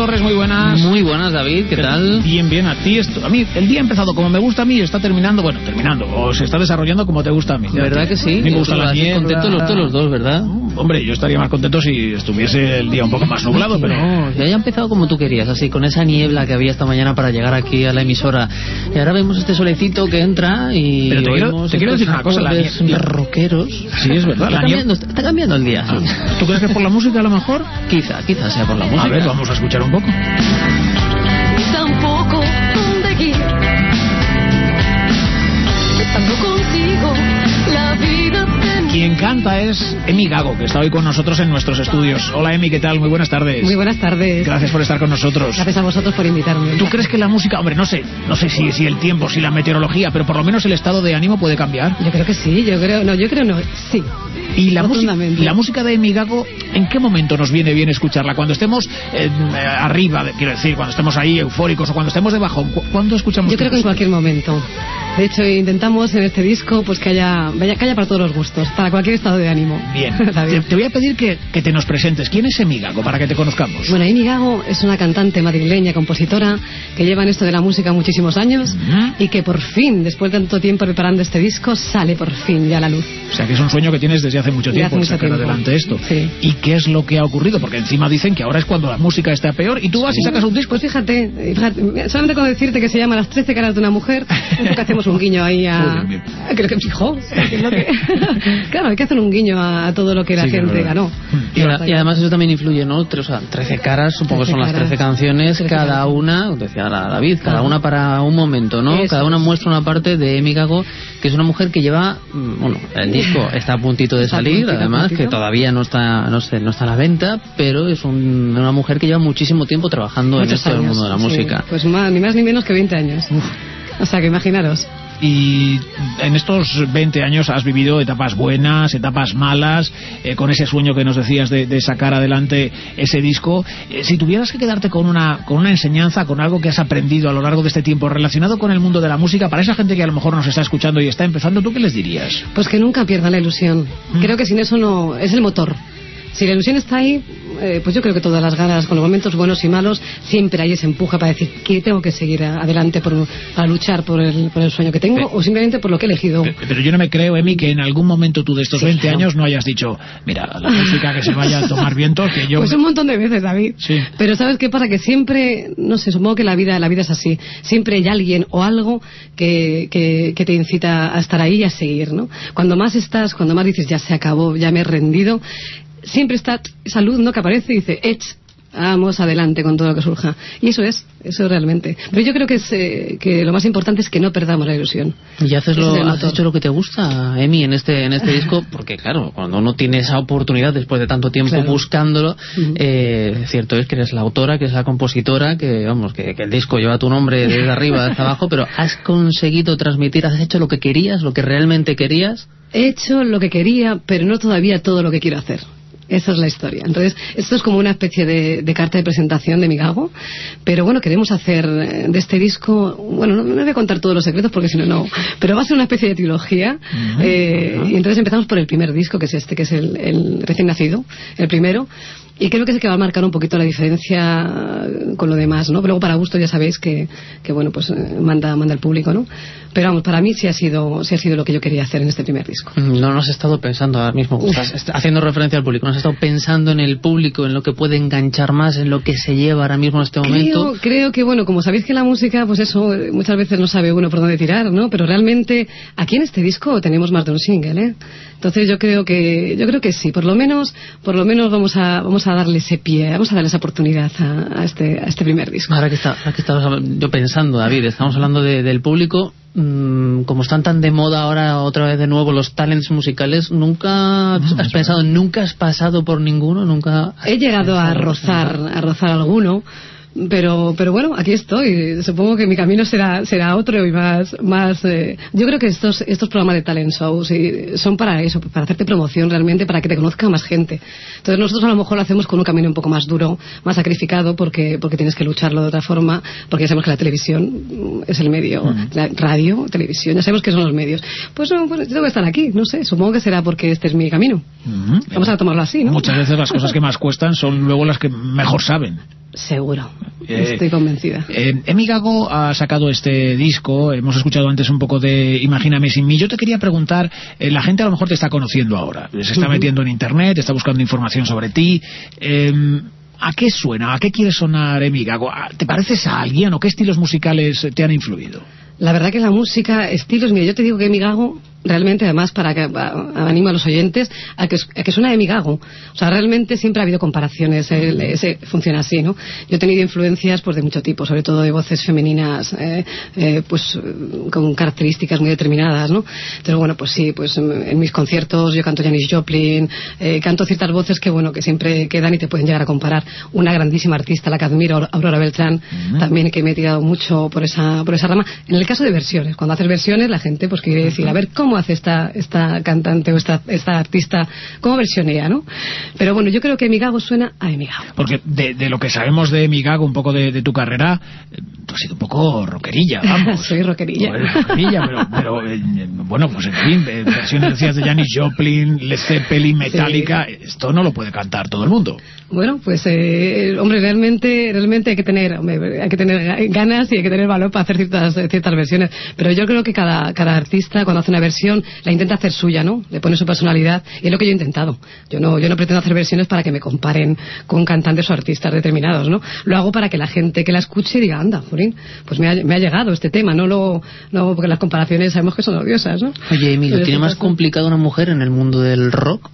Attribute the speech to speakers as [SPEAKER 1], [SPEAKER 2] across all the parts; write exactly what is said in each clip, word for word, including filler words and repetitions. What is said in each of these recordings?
[SPEAKER 1] Torres, muy buenas.
[SPEAKER 2] Muy buenas, David, ¿qué tal?
[SPEAKER 1] Bien, bien, a ti. Esto, a mí, el día ha empezado como me gusta a mí y está terminando, bueno, terminando, o se está desarrollando como te gusta a mí.
[SPEAKER 2] ¿Verdad que sí?
[SPEAKER 1] A mí me gusta la niebla.
[SPEAKER 2] Contentos los, todos los dos, ¿verdad?
[SPEAKER 1] Hombre, yo estaría más contento si estuviese el día un poco más nublado, pero...
[SPEAKER 2] No, ya haya empezado como tú querías, así, con esa niebla que había esta mañana para llegar aquí a la emisora. Y ahora vemos este solecito que entra y...
[SPEAKER 1] Pero te quiero, te quiero decir una cosa, la niebla...
[SPEAKER 2] rockeros.
[SPEAKER 1] Sí, es verdad.
[SPEAKER 2] Está, cambiando, está cambiando el día.
[SPEAKER 1] Ah, ¿tú crees que es por la música a lo mejor?
[SPEAKER 2] Quizá, quizá sea por la música.
[SPEAKER 1] A ver, vamos a escuchar un poco.
[SPEAKER 3] Tampoco de guía, estando contigo, la vida de...
[SPEAKER 1] Quien canta es Emi Gago, que está hoy con nosotros en nuestros estudios. Hola Emi, ¿qué tal? Muy buenas tardes.
[SPEAKER 4] Muy buenas tardes.
[SPEAKER 1] Gracias por estar con nosotros.
[SPEAKER 4] Gracias a vosotros por invitarme.
[SPEAKER 1] ¿Tú crees que la música, hombre, no sé, no sé si, si el tiempo, si la meteorología, pero por lo menos el estado de ánimo puede cambiar?
[SPEAKER 4] Yo creo que sí, yo creo, no, yo creo no, sí.
[SPEAKER 1] Y la, música, la música de Emi Gago, ¿en qué momento nos viene bien escucharla? Cuando estemos eh, arriba, quiero decir, cuando estemos ahí eufóricos o cuando estemos debajo, ¿cuándo escuchamos?
[SPEAKER 4] Yo creo que en cualquier momento. De hecho, intentamos en este disco pues que haya, vaya, que haya para todos los gustos, para cualquier estado de ánimo.
[SPEAKER 1] Bien. te, te voy a pedir que, que te nos presentes. ¿Quién es Emi Gago para que te conozcamos?
[SPEAKER 4] Bueno, Emi Gago es una cantante madrileña, compositora, que lleva en esto de la música muchísimos años uh-huh. y que por fin, después de tanto tiempo preparando este disco, sale por fin ya a la luz.
[SPEAKER 1] O sea que es un sueño que tienes desde hace mucho tiempo,
[SPEAKER 4] hace mucho
[SPEAKER 1] sacar
[SPEAKER 4] tiempo.
[SPEAKER 1] adelante esto.
[SPEAKER 4] Sí.
[SPEAKER 1] ¿Y qué es lo que ha ocurrido? Porque encima dicen que ahora es cuando la música está peor y tú vas y sacas un disco.
[SPEAKER 4] Pues fíjate, fíjate solamente con decirte que se llama Las trece caras de una mujer, es que hacemos un guiño ahí a... Creo que fijo, es lo que... Claro, hay que hacer un guiño a, a todo lo que la sí, gente ganó.
[SPEAKER 2] Y, y además eso también influye, ¿no? O sea, trece caras, supongo que son las trece canciones, trece cada caras. Una, decía David, cada una para un momento, ¿no? Eso. Cada una muestra una parte de Emi Gago, que es una mujer que lleva, bueno, el disco está a puntito de salir, puntito, además, puntito. Que todavía no está, no sé, no está a la venta, pero es un, una mujer que lleva muchísimo tiempo trabajando Muchos en esto años, del mundo de la sí. música.
[SPEAKER 4] Pues más, ni más ni menos que veinte años. Uf. O sea, que imaginaros.
[SPEAKER 1] Y en estos veinte años has vivido etapas buenas, etapas malas, eh, con ese sueño que nos decías de, de sacar adelante ese disco. Eh, si tuvieras que quedarte con una, con una enseñanza, con algo que has aprendido a lo largo de este tiempo relacionado con el mundo de la música, para esa gente que a lo mejor nos está escuchando y está empezando, ¿tú qué les dirías?
[SPEAKER 4] Pues que nunca pierdan la ilusión. Mm. Creo que sin eso no... es el motor. Si la ilusión está ahí, eh, pues yo creo que todas las ganas, con los momentos buenos y malos, siempre hay ese empuje para decir que tengo que seguir adelante por, para luchar por el, por el sueño que tengo, pero, o simplemente por lo que he elegido.
[SPEAKER 1] Pero, pero yo no me creo, Emi, que en algún momento tú de estos sí, veinte años no hayas dicho, mira, la música que se vaya a tomar vientos, que yo...
[SPEAKER 4] Pues un montón de veces, David.
[SPEAKER 1] Sí.
[SPEAKER 4] Pero ¿sabes qué pasa? Que siempre, no sé, supongo que la vida, la vida es así. Siempre hay alguien o algo que, que, que te incita a estar ahí y a seguir, ¿no? Cuando más estás, cuando más dices, ya se acabó, ya me he rendido... siempre está esa luz, ¿no?, que aparece y dice, ech, vamos adelante con todo lo que surja. Y eso es, eso realmente. Pero yo creo que es eh, que lo más importante es que no perdamos la ilusión.
[SPEAKER 2] ¿Y haces lo, has hecho lo que te gusta, Emi, en este en este disco? Porque claro, cuando uno tiene esa oportunidad después de tanto tiempo claro. buscándolo, uh-huh. eh, cierto es que eres la autora, que es la compositora, que vamos, que, que el disco lleva tu nombre desde arriba hasta abajo, pero has conseguido transmitir, has hecho lo que querías, lo que realmente querías.
[SPEAKER 4] He hecho lo que quería, pero no todavía todo lo que quiero hacer. Esa es la historia. Entonces, esto es como una especie de, de carta de presentación de Emi Gago, pero bueno, queremos hacer de este disco, bueno, no, no voy a contar todos los secretos porque si no, no, pero va a ser una especie de trilogía, uh-huh, eh, uh-huh. y entonces empezamos por el primer disco, que es este, que es el, el recién nacido, el primero, y creo que es el que va a marcar un poquito la diferencia con lo demás, ¿no? Pero luego para gusto ya sabéis que, que bueno, pues manda, manda el público, ¿no? Pero vamos, para mí sí ha sido sí ha sido lo que yo quería hacer en este primer disco.
[SPEAKER 2] No, no has estado pensando ahora mismo, estás haciendo referencia al público, no has estado pensando en el público, en lo que puede enganchar más, en lo que se lleva ahora mismo en este momento.
[SPEAKER 4] Creo, creo que, bueno, como sabéis que la música, pues eso, muchas veces no sabe uno por dónde tirar, ¿no? Pero realmente aquí en este disco tenemos más de un single, ¿eh? Entonces yo creo que yo creo que sí, por lo menos por lo menos vamos a vamos a darle ese pie, vamos a darle esa oportunidad a, a este a este primer disco.
[SPEAKER 2] Ahora que está, ahora que estaba yo pensando, David, estamos hablando de, del público, mmm, como están tan de moda ahora otra vez de nuevo los talents musicales, nunca has, has pensado, nunca has pasado por ninguno, nunca
[SPEAKER 4] he llegado a rozar a rozar alguno. Pero, pero bueno, aquí estoy. Supongo que mi camino será será otro y más más. Eh, yo creo que estos estos programas de talent shows y son para eso, para hacerte promoción realmente, para que te conozca más gente. Entonces nosotros a lo mejor lo hacemos con un camino un poco más duro, más sacrificado, porque porque tienes que lucharlo de otra forma, porque ya sabemos que la televisión es el medio, mm. la radio, televisión, ya sabemos que son los medios. Pues no, pues tengo que estar aquí, no sé. Supongo que será porque este es mi camino. Mm-hmm. Vamos a tomarlo así, ¿no?
[SPEAKER 1] Muchas veces las cosas que más cuestan son luego las que mejor saben.
[SPEAKER 4] Seguro,
[SPEAKER 1] Eh,
[SPEAKER 4] estoy convencida.
[SPEAKER 1] Eh, Emi Gago ha sacado este disco, hemos escuchado antes un poco de Imagíname sin mí. Yo te quería preguntar, eh, la gente a lo mejor te está conociendo ahora, se está uh-huh. metiendo en internet, está buscando información sobre ti. Eh, ¿A qué suena? ¿A qué quiere sonar Emi Gago? ¿Te pareces a alguien o qué estilos musicales te han influido?
[SPEAKER 4] La verdad que la música, estilos, mira, yo te digo que Emi Gago, realmente, además, para que a, animo a los oyentes a que, a que suena Emi Gago. O sea, realmente siempre ha habido comparaciones, el, ese, funciona así, ¿no? Yo he tenido influencias pues de mucho tipo, sobre todo de voces femeninas, eh, eh, pues con características muy determinadas, ¿no? Pero bueno, pues sí, pues en mis conciertos yo canto Janis Joplin, eh, canto ciertas voces que, bueno, que siempre quedan y te pueden llegar a comparar. Una grandísima artista, la que admiro, Aurora Beltrán, uh-huh. también, que me he tirado mucho por esa, por esa rama. En el caso de versiones, cuando haces versiones, la gente pues quiere decir, a ver, ¿cómo hace esta, esta cantante o esta, esta artista, cómo versionea, ¿no? Pero bueno, yo creo que Emi Gago suena a Emi Gago.
[SPEAKER 1] Porque de, de lo que sabemos de Emi Gago, un poco de, de tu carrera, tú has sido un poco rockerilla, vamos.
[SPEAKER 4] Soy rockerilla.
[SPEAKER 1] Bueno, rockerilla, pero, pero eh, bueno, pues en fin, eh, versiones decías de Janis Joplin, Led Zeppelin, Metallica, sí. Esto no lo puede cantar todo el mundo.
[SPEAKER 4] Bueno, pues eh, hombre, realmente realmente hay que tener hombre, hay que tener ganas y hay que tener valor para hacer ciertas ciertas versiones, pero yo creo que cada cada artista cuando hace una versión la intenta hacer suya, ¿no? Le pone su personalidad y es lo que yo he intentado. Yo no yo no pretendo hacer versiones para que me comparen con cantantes o artistas determinados, ¿no? Lo hago para que la gente que la escuche diga, anda, Jorín, pues me ha, me ha llegado este tema, no lo no porque las comparaciones sabemos que son odiosas, ¿no?
[SPEAKER 2] Oye, Emilio, ¿tiene más complicado una mujer en el mundo del rock?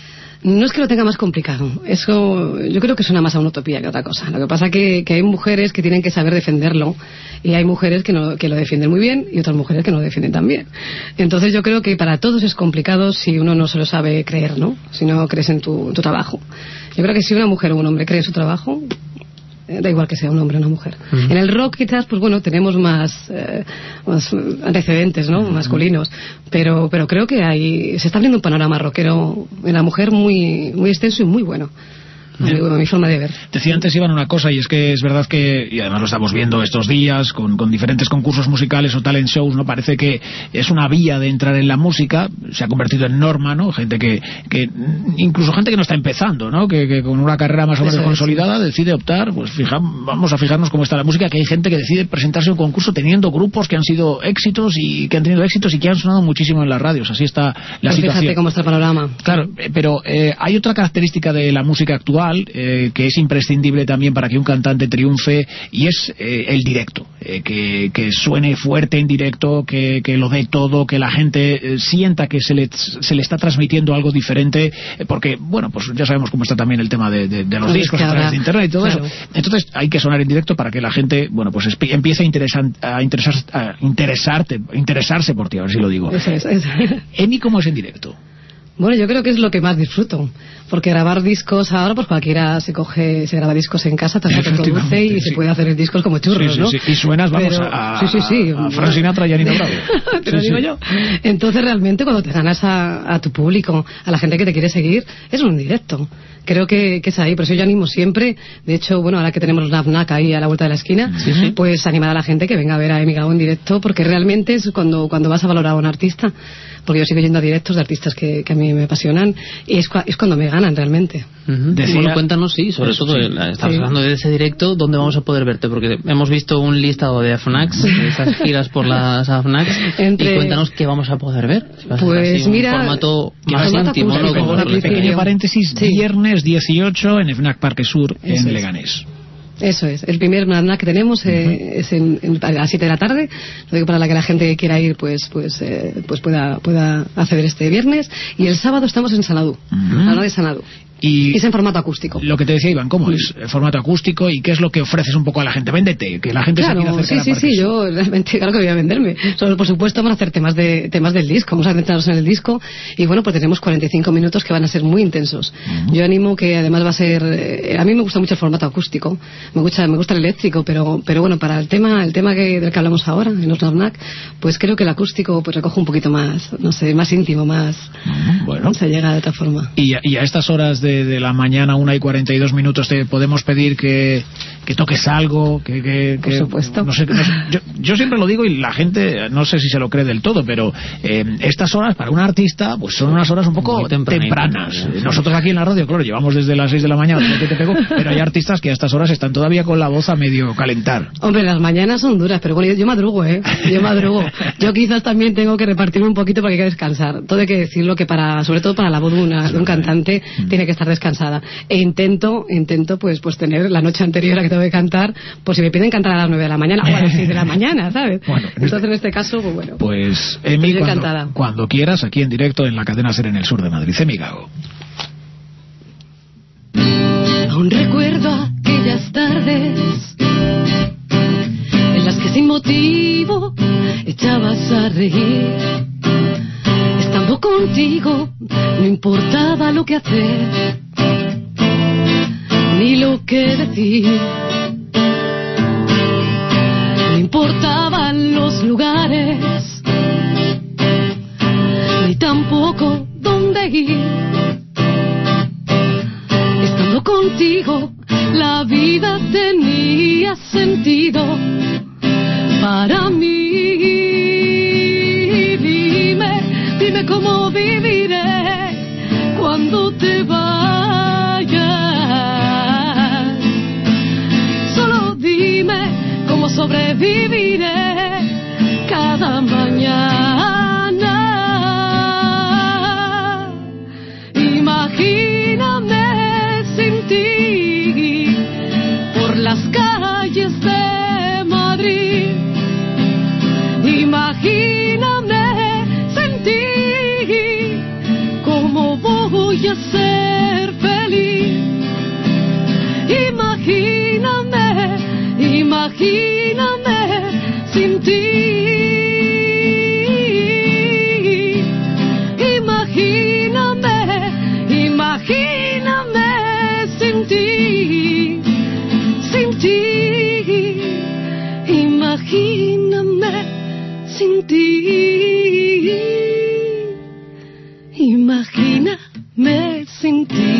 [SPEAKER 4] No es que lo tenga más complicado, eso yo creo que suena más a una utopía que a otra cosa. Lo que pasa que que hay mujeres que tienen que saber defenderlo y hay mujeres que no que lo defienden muy bien y otras mujeres que no lo defienden tan bien. Entonces yo creo que para todos es complicado si uno no se lo sabe creer, ¿no? Si no crees en tu, tu trabajo. Yo creo que si una mujer o un hombre cree en su trabajo, da igual que sea un hombre o una mujer. Uh-huh. En el rock quizás, pues bueno, tenemos más, eh, más antecedentes, ¿no? Uh-huh. Masculinos, pero pero creo que hay se está abriendo un panorama rockero en la mujer muy muy extenso y muy bueno. A mi, a mi forma de ver.
[SPEAKER 1] Decía antes, Iván, una cosa, y es que es verdad que, y además lo estamos viendo estos días con, con diferentes concursos musicales o talent shows, ¿no? Parece que es una vía de entrar en la música, se ha convertido en norma, ¿no? Gente que, que incluso gente que no está empezando, ¿no? Que, que con una carrera más o menos Eso consolidada es. decide optar, pues fija, vamos a fijarnos cómo está la música, que hay gente que decide presentarse a un concurso teniendo grupos que han sido éxitos y que han tenido éxitos y que han sonado muchísimo en las radios, así está la
[SPEAKER 4] pues
[SPEAKER 1] situación.
[SPEAKER 4] Fíjate cómo está el panorama.
[SPEAKER 1] Claro, pero eh, hay otra característica de la música actual Eh, que es imprescindible también para que un cantante triunfe y es eh, el directo, eh, que, que suene fuerte en directo, que, que lo dé todo, que la gente eh, sienta que se le, se le está transmitiendo algo diferente, eh, porque bueno, pues ya sabemos cómo está también el tema de, de, de los
[SPEAKER 4] pues
[SPEAKER 1] discos a través de internet y todo
[SPEAKER 4] claro.
[SPEAKER 1] eso. Entonces hay que sonar en directo para que la gente, bueno, pues empiece a, interesan, a, interesar, a interesarte, interesarse por ti, a ver si lo digo.
[SPEAKER 4] Eso es, eso.
[SPEAKER 1] Emi, ¿cómo es en directo?
[SPEAKER 4] Bueno, yo creo que es lo que más disfruto, porque grabar discos ahora, pues cualquiera se coge, se graba discos en casa, también se produce y sí. se puede hacer discos como churros,
[SPEAKER 1] sí, sí,
[SPEAKER 4] ¿no?
[SPEAKER 1] Sí. Y suenas, vamos,
[SPEAKER 4] Pero,
[SPEAKER 1] a,
[SPEAKER 4] sí, sí, sí.
[SPEAKER 1] a Frank Sinatra y a Nino Bravo.
[SPEAKER 4] Te lo
[SPEAKER 1] sí,
[SPEAKER 4] digo
[SPEAKER 1] sí.
[SPEAKER 4] yo. Entonces, realmente, cuando te ganas a, a tu público, a la gente que te quiere seguir, es un directo. Creo que, que es ahí, por eso yo animo siempre, de hecho, bueno, ahora que tenemos los NAFNAC ahí a la vuelta de la esquina, sí, sí. pues animar a la gente que venga a ver a Emi Gago en directo, porque realmente es cuando, cuando vas a valorar a un artista, porque yo sigo yendo a directos de artistas que, que a mí me apasionan, y es, es cuando me ganan realmente.
[SPEAKER 2] Uh-huh. Decía, bueno, cuéntanos, sí, sobre todo, sí, estás sí. hablando de ese directo, ¿dónde vamos a poder verte? Porque hemos visto un listado de AFNACs, de esas giras por las AFNACs, Entre... y cuéntanos qué vamos a poder ver.
[SPEAKER 4] Pues
[SPEAKER 2] así,
[SPEAKER 4] mira,
[SPEAKER 2] un formato más íntimo, ¿no?
[SPEAKER 1] Como un pequeño paréntesis, sí. viernes dieciocho en FNAC Parque Sur, Eso en Leganés.
[SPEAKER 4] Eso es, el primer NAFNAC que tenemos eh, uh-huh. es en, en, a las siete de la tarde, lo digo para la que la gente que quiera ir pues pues eh, pues pueda pueda acceder este viernes, y el sábado estamos en Sanadú, uh-huh. la de Sanadú. Y es en formato acústico.
[SPEAKER 1] Lo que te decía Iván, ¿cómo sí. es el formato acústico y qué es lo que ofreces un poco a la gente? Véndete, que la gente
[SPEAKER 4] claro,
[SPEAKER 1] se quiera acercar
[SPEAKER 4] sí,
[SPEAKER 1] a
[SPEAKER 4] sí, sí, yo realmente claro que voy a venderme. Solo, por supuesto, vamos a hacer temas de temas del disco, vamos a centrarnos en el disco y bueno, pues tenemos cuarenta y cinco minutos que van a ser muy intensos. Uh-huh. Yo animo que además va a ser, eh, a mí me gusta mucho el formato acústico, me gusta me gusta el eléctrico, pero pero bueno, para el tema el tema que, del que hablamos ahora, en los NAFNAC, pues creo que el acústico pues recoge un poquito más, no sé, más íntimo, más uh-huh. bueno, se llega de otra forma.
[SPEAKER 1] Y a, y a estas horas de, de la mañana, una y cuarenta y dos minutos, te podemos pedir que, que toques algo, que... que,
[SPEAKER 4] Por
[SPEAKER 1] que
[SPEAKER 4] supuesto.
[SPEAKER 1] No sé, no sé, yo, yo siempre lo digo y la gente no sé si se lo cree del todo, pero eh, estas horas para un artista pues son unas horas un poco tempranas. Sí. Nosotros aquí en la radio, claro, llevamos desde las seis de la mañana, que te pego, pero hay artistas que a estas horas están todavía con la voz a medio calentar.
[SPEAKER 4] Hombre, las mañanas son duras, pero bueno, yo, yo madrugo, ¿eh? Yo madrugo. Yo quizás también tengo que repartirme un poquito porque hay que descansar. Todo hay que decirlo que para, sobre todo para la voz de, una, de un cantante, mm. tiene que estar descansada. E intento, intento pues, pues tener la noche anterior a que tengo que cantar, pues si me piden cantar a las nueve de la mañana o a las seis de la mañana, ¿sabes? Bueno, entonces en este caso, pues bueno.
[SPEAKER 1] Pues, Emi, cuando, cuando quieras, aquí en directo en la cadena SER en el sur de Madrid. Emi Gago.
[SPEAKER 3] Aún recuerdo aquellas tardes en las que sin motivo echabas a reír. Estando contigo no importaba lo que hacer ni lo que decir. No importaban los lugares ni tampoco dónde ir. Estando contigo la vida tenía sentido para mí. Dime, dime cómo viviré cuando te vayas. Solo dime cómo sobreviviré cada mañana. Imagíname sin ti por las calles de Madrid. Imagíname sin ti, cómo voy a ser feliz. Imagíname, imagíname sin ti. Imagíname, imagíname sin ti, sin ti. Imagíname sin ti. Imagíname sin ti.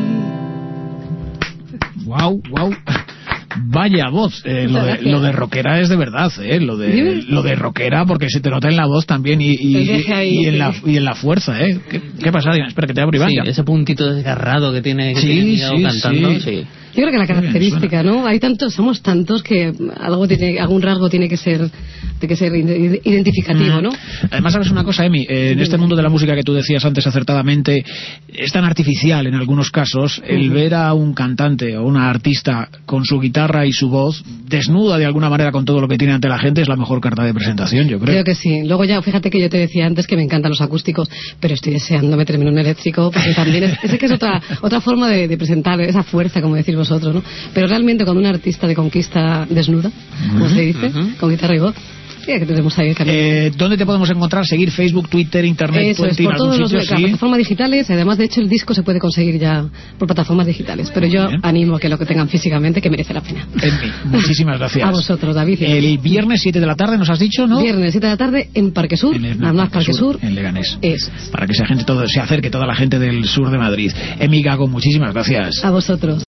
[SPEAKER 1] Wow, wow. Vaya voz, eh, lo, de, lo de rockera es de verdad, eh, lo de lo de rockera porque se te nota en la voz también y, y, y, y, en, la, y en la fuerza, ¿eh? ¿Qué, qué pasa? Espera que te abro Iván.
[SPEAKER 2] Sí, ese puntito desgarrado que tiene, que
[SPEAKER 1] sí,
[SPEAKER 2] tiene
[SPEAKER 1] sí,
[SPEAKER 2] cantando,
[SPEAKER 1] sí.
[SPEAKER 2] sí.
[SPEAKER 4] Yo creo que la característica, ¿no? Hay tantos, somos tantos que algo tiene, algún rasgo tiene que ser, tiene que ser identificativo, ¿no?
[SPEAKER 1] Además, sabes una cosa, Emi, eh, en este mundo de la música que tú decías antes acertadamente, es tan artificial en algunos casos el uh-huh. ver a un cantante o una artista con su guitarra y su voz desnuda de alguna manera con todo lo que tiene ante la gente es la mejor carta de presentación, yo creo.
[SPEAKER 4] Creo que sí. Luego ya, fíjate que yo te decía antes que me encantan los acústicos, pero estoy deseando meterme en un eléctrico porque también es, ese que es otra otra forma de, de presentar esa fuerza, como decís vosotros, ¿no? Pero realmente cuando un artista de conquista desnuda, como uh-huh, se dice, uh-huh. con guitarra y voz, que tenemos ahí el camino.
[SPEAKER 1] Eh, ¿Dónde te podemos encontrar? ¿Seguir Facebook, Twitter, Internet?
[SPEAKER 4] Eso es, por todas las plataformas digitales. Además, de hecho, el disco se puede conseguir ya por plataformas digitales. Pero yo Bien. animo a que lo que tengan físicamente, que merece la pena.
[SPEAKER 1] Emi, muchísimas gracias.
[SPEAKER 4] A vosotros, David.
[SPEAKER 1] El viernes siete de la tarde, ¿nos has dicho, no?
[SPEAKER 4] Viernes siete de la tarde en Parque Sur, en Parque, Parque Sur,
[SPEAKER 1] Sur, en Leganés.
[SPEAKER 4] Eso.
[SPEAKER 1] Para que esa gente todo, se acerque toda la gente del sur de Madrid. Emi Gago, muchísimas gracias.
[SPEAKER 4] A vosotros.